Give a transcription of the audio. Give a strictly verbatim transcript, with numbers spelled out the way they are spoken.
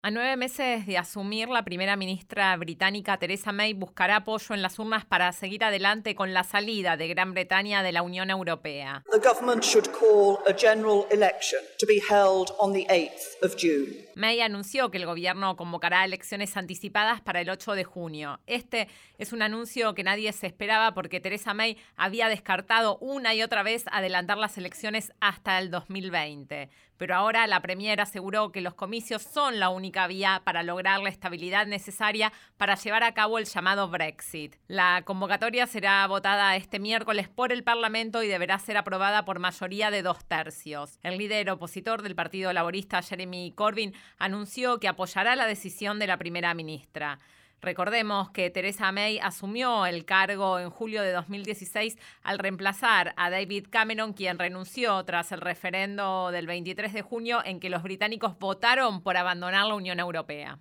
A nueve meses de asumir, la primera ministra británica Theresa May buscará apoyo en las urnas para seguir adelante con la salida de Gran Bretaña de la Unión Europea. The government should call a general election to be held on the eighth of June. May anunció que el gobierno convocará elecciones anticipadas para el ocho de junio. Este es un anuncio que nadie se esperaba porque Theresa May había descartado una y otra vez adelantar las elecciones hasta el dos mil veinte. Pero ahora la premier aseguró que los comicios son la única vía para lograr la estabilidad necesaria para llevar a cabo el llamado Brexit. La convocatoria será votada este miércoles por el Parlamento y deberá ser aprobada por mayoría de dos tercios. El líder opositor del Partido Laborista, Jeremy Corbyn, anunció que apoyará la decisión de la primera ministra. Recordemos que Theresa May asumió el cargo en julio de dos mil dieciséis al reemplazar a David Cameron, quien renunció tras el referendo del veintitrés de junio en que los británicos votaron por abandonar la Unión Europea.